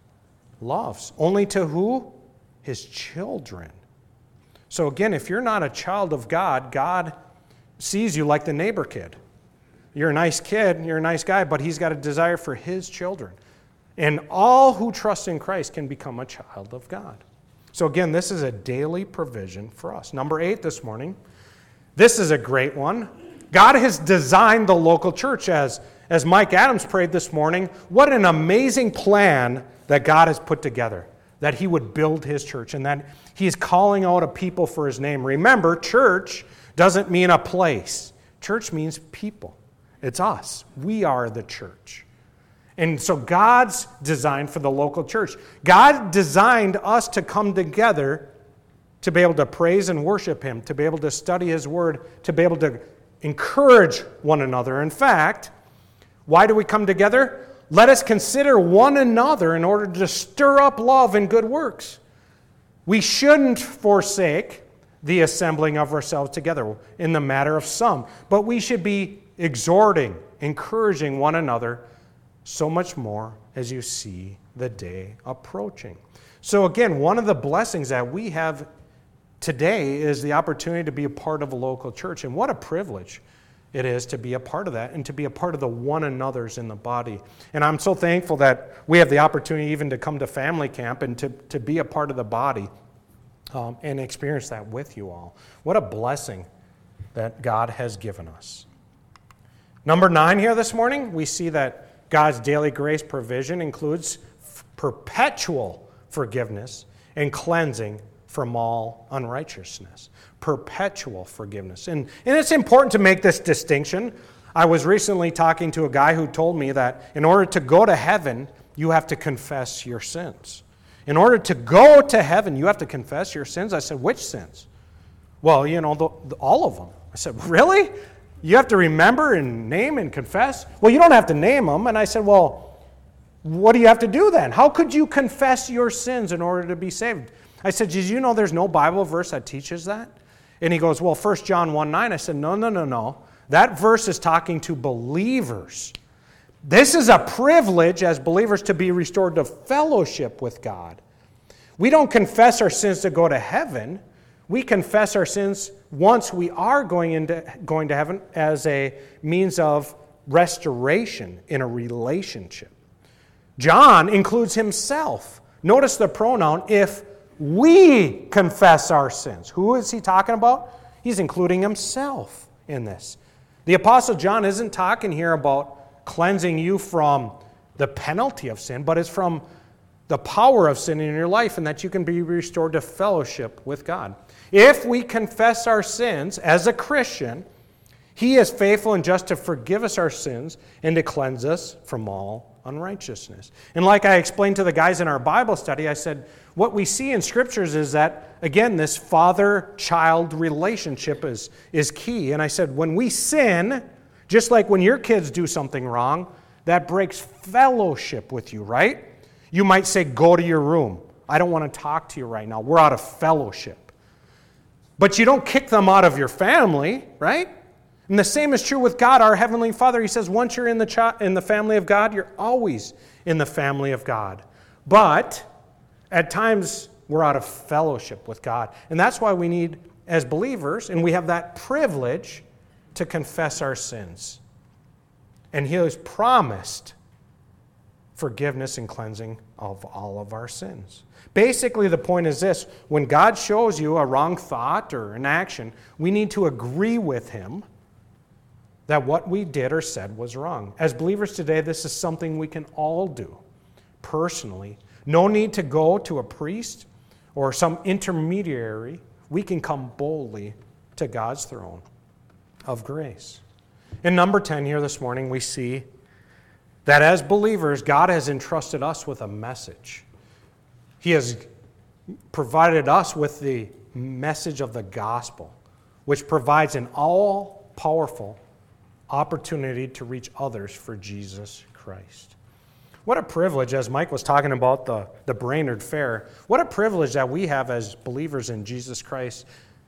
loves. Only to who? His children. So again, if you're not a child of God, God sees you like the neighbor kid. You're a nice kid, you're a nice guy, but he's got a desire for his children. And all who trust in Christ can become a child of God. So again, this is a daily provision for us. Number eight this morning. This is a great one. God has designed the local church, as, as Mike Adams prayed this morning. What an amazing plan that God has put together, that he would build his church and that he's calling out a people for his name. Remember, church doesn't mean a place. Church means people. It's us. We are the church. And so God's designed for the local church. God designed us to come together to be able to praise and worship him, to be able to study his word, to be able to encourage one another. In fact, why do we come together? Let us consider one another in order to stir up love and good works. We shouldn't forsake the assembling of ourselves together in the matter of some, but we should be exhorting, encouraging one another, so much more as you see the day approaching. So again, one of the blessings that we have today is the opportunity to be a part of a local church. And what a privilege it is to be a part of that and to be a part of the one another's in the body. And I'm so thankful that we have the opportunity even to come to family camp and to, to be a part of the body um, and experience that with you all. What a blessing that God has given us. Number nine here this morning, we see that God's daily grace provision includes f- perpetual forgiveness and cleansing from all unrighteousness. Perpetual forgiveness. And, and it's important to make this distinction. I was recently talking to a guy who told me that in order to go to heaven, you have to confess your sins. In order to go to heaven, you have to confess your sins. I said, which sins? Well, you know, the, the, all of them. I said, really? You have to remember and name and confess? Well, you don't have to name them. And I said, well, what do you have to do then? How could you confess your sins in order to be saved? I said, did you know there's no Bible verse that teaches that? And he goes, well, First John one nine. I said, no, no, no, no. That verse is talking to believers. This is a privilege as believers to be restored to fellowship with God. We don't confess our sins to go to heaven. We confess our sins once we are going into going to heaven as a means of restoration in a relationship. John includes himself. Notice the pronoun, if we confess our sins. Who is he talking about? He's including himself in this. The Apostle John isn't talking here about cleansing you from the penalty of sin, but it's from the power of sin in your life and that you can be restored to fellowship with God. If we confess our sins as a Christian, he is faithful and just to forgive us our sins and to cleanse us from all unrighteousness. And like I explained to the guys in our Bible study, I said, what we see in Scriptures is that, again, this father-child relationship is, is key. And I said, when we sin, just like when your kids do something wrong, that breaks fellowship with you, right? You might say, go to your room. I don't want to talk to you right now. We're out of fellowship. But you don't kick them out of your family, right? And the same is true with God, our Heavenly Father. He says, once you're in the chi- in the family of God, you're always in the family of God. But at times, we're out of fellowship with God. And that's why we need, as believers, and we have that privilege to confess our sins. And He has promised forgiveness and cleansing of all of our sins. Basically, the point is this. When God shows you a wrong thought or an action, we need to agree with Him that what we did or said was wrong. As believers today, this is something we can all do personally. No need to go to a priest or some intermediary. We can come boldly to God's throne of grace. In number ten here this morning, we see that as believers, God has entrusted us with a message. He has provided us with the message of the gospel, which provides an all-powerful opportunity to reach others for Jesus Christ. What a privilege, as Mike was talking about the, the Brainerd Fair, what a privilege that we have as believers in Jesus Christ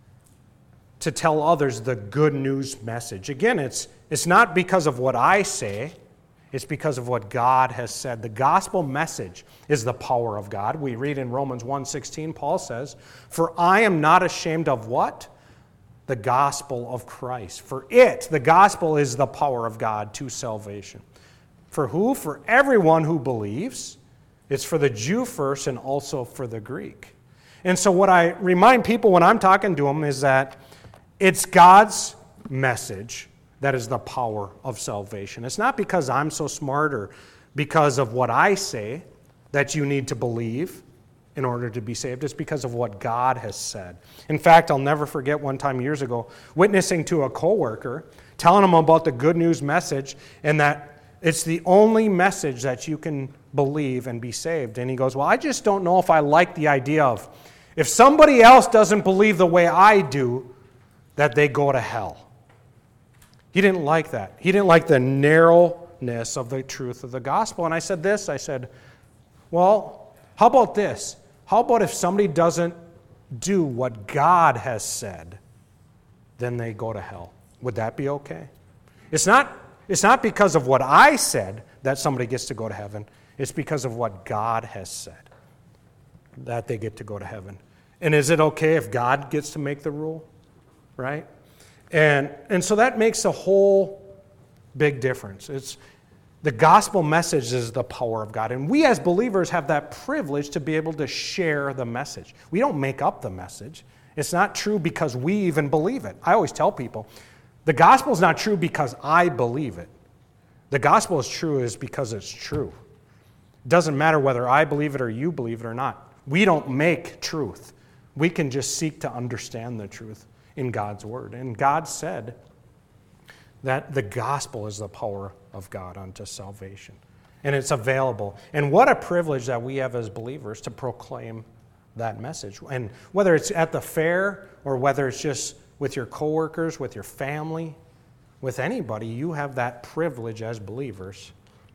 to tell others the good news message. Again, it's, it's not because of what I say, it's because of what God has said. The gospel message is the power of God. We read in Romans one sixteen, Paul says, "For I am not ashamed of" what? The gospel of Christ. For it, the gospel, is the power of God to salvation. For who? For everyone who believes. It's for the Jew first and also for the Greek. And so what I remind people when I'm talking to them is that it's God's message that is the power of salvation. It's not because I'm so smart or because of what I say that you need to believe in order to be saved. It's because of what God has said. In fact, I'll never forget one time years ago, witnessing to a coworker, telling him about the good news message and that it's the only message that you can believe and be saved. And he goes, well, I just don't know if I like the idea of if somebody else doesn't believe the way I do, that they go to hell. He didn't like that. He didn't like the narrowness of the truth of the gospel. And I said this, I said, well, how about this? How about if somebody doesn't do what God has said, then they go to hell? Would that be okay? It's not, it's not because of what I said that somebody gets to go to heaven. It's because of what God has said that they get to go to heaven. And is it okay if God gets to make the rule? Right? And, and so that makes a whole big difference. It's the gospel message is the power of God. And we as believers have that privilege to be able to share the message. We don't make up the message. It's not true because we even believe it. I always tell people, the gospel is not true because I believe it. The gospel is true is because it's true. It doesn't matter whether I believe it or you believe it or not. We don't make truth. We can just seek to understand the truth in God's word. And God said that the gospel is the power of God unto salvation. And it's available. And what a privilege that we have as believers to proclaim that message. And whether it's at the fair or whether it's just with your coworkers, with your family, with anybody, you have that privilege as believers,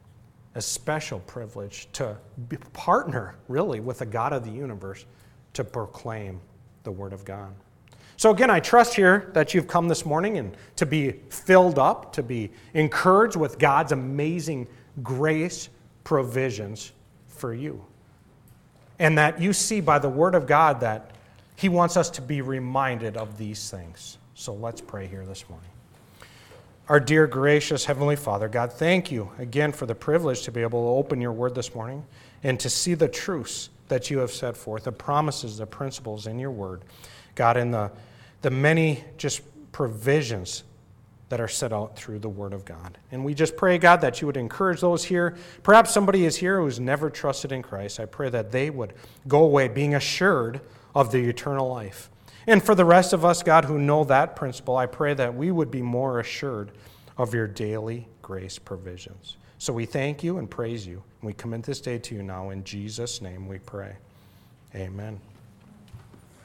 a special privilege to be, partner really with the God of the universe to proclaim the word of God. So again, I trust here that you've come this morning and to be filled up, to be encouraged with God's amazing grace provisions for you. And that you see by the Word of God that He wants us to be reminded of these things. So let's pray here this morning. Our dear, gracious Heavenly Father, God, thank you again for the privilege to be able to open your Word this morning and to see the truths that you have set forth, the promises, the principles in your Word. God, in the, the many just provisions that are set out through the Word of God. And we just pray, God, that you would encourage those here. Perhaps somebody is here who's never trusted in Christ. I pray that they would go away being assured of the eternal life. And for the rest of us, God, who know that principle, I pray that we would be more assured of your daily grace provisions. So we thank you and praise you. And we commit this day to you now. In Jesus' name we pray. Amen.